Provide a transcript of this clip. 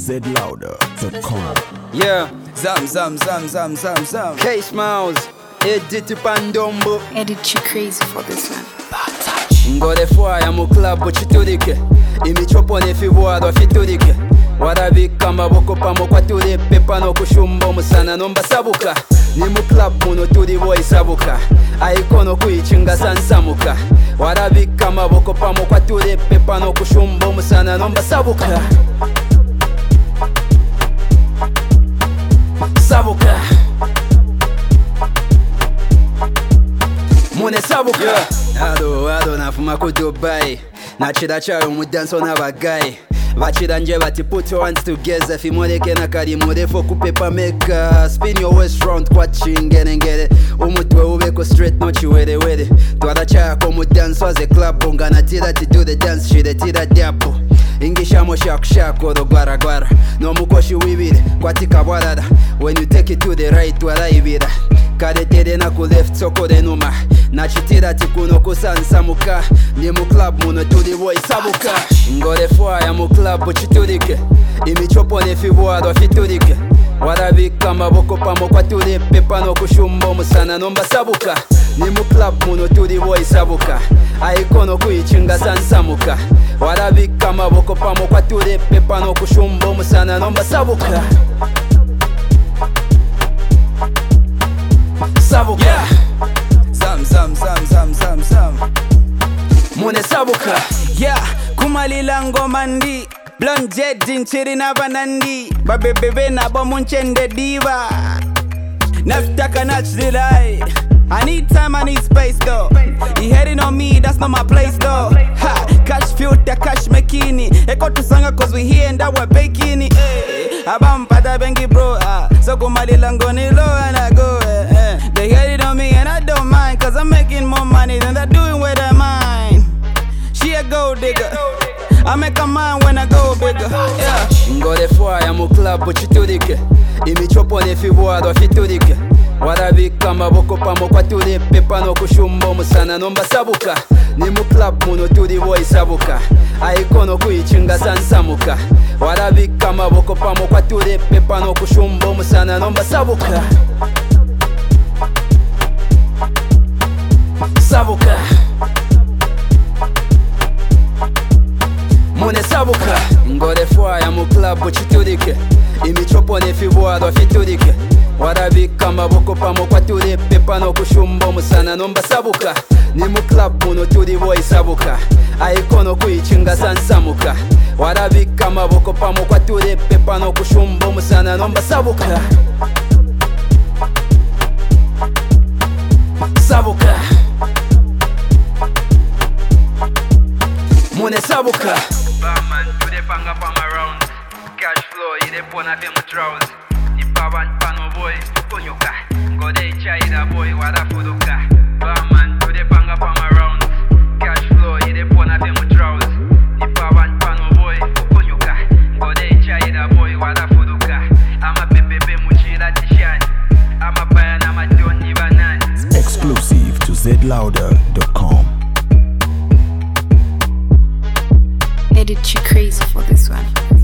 zlouder.com. Yeah, Zam. Case Mouse, Edit Pandombo. Edit you crazy for this one. Ngore fwaya mu club chiturike. Imichopo nefibuado fiturike. Warabika amaboko pamo kwaturi pepa no kushumba musana nomba sabuka. Ni mu club muno turi boy sabuka. Aikono kuichinga sansamuka. Warabika amaboko pamo kwaturi pepa no kushumba musana nomba sabuka. Sabuka Mune sabuka Ado nafuma ku Dubai Nachira chayo mu danso n'abagayi Bachira nje bati put your hands together Fimoreke na kari murefo ku paper maker Spin your waist round kwa chingere Umutwe ubeko straight no chiwere Twara chako mu danso as a club Ungana tira to do the dance shire tira diapo Ingishamo shako do gwara No mukoshi wibire kwatika bwarara When you take it to the right waraibira Karetere na ku left sokore numa Nachitira tikuno kusansamuka Ni mu club muno turi boy sabuka Ngore fwaya mu club chiturike Imichopo nefibuado fiturike Warabika amaboko pamo kwaturi pepa no kushumba musana nomba sabuka Ni mu club muno turi boy sabuka Aikono kuichinga sansamuka Warabika amaboko pamo kwaturi pepa no kushumba musana nomba sabuka Sabuka Yeah. Zam. Mune sabuka Yeah, kumalila ngoma ndi Blonde jet nchiri na vanandi Babebebe na bomunchende diva Naftaka nachdilai I need time, I need space though. You hating on me, that's not my place though. Ha, cash filter, cash makini. Eko tusanga cause we here and that we're baking it. Abam pata bengi bro. So kumalila ngoni low and I go. They hating on me and I don't mind cause I'm making more money than they're doing with their mind. She a gold digger. I make a mind when I go bigger. Yeah. Ngore fwaya mu club chiturike Imichopo nefibuado fiturike Warabika amaboko pamo kwaturi pepa no kushumba musana nomba sabuka Ni mu club muno turi boy sabuka Aikono kuichinga sansamuka Warabika amaboko pamo kwaturi pepa no kushumba musana nomba sabuka Sabuka Mune sabuka Ngore fwaya mu club chiturike Imichopo nefibuado fiturike Warabika amaboko pamo kwaturi pepa no kushumba musana nomba sabuka Ni mu club muno turi boy sabuka Aikono kuichinga sansamuka Warabika amaboko pamo kwaturi pepa no kushumba musana nomba sabuka Sabuka Mune sabuka Barman, you dey bang up on my round. Cash flow, you dey pon a them trousers. If I want pano boy, kunyuka. Go dey chai da boy, wada fuduka. Barman, you dey bang up on my round. Cash flow, you dey pon a them trousers. If I want pano boy, kunyuka. Go dey chai da boy, wada fuduka. I'm a pepe muchira tishani. I'm a bayan, I'm a Johnny Banan. Exclusive to zlouder.com. Edit you crazy for this one.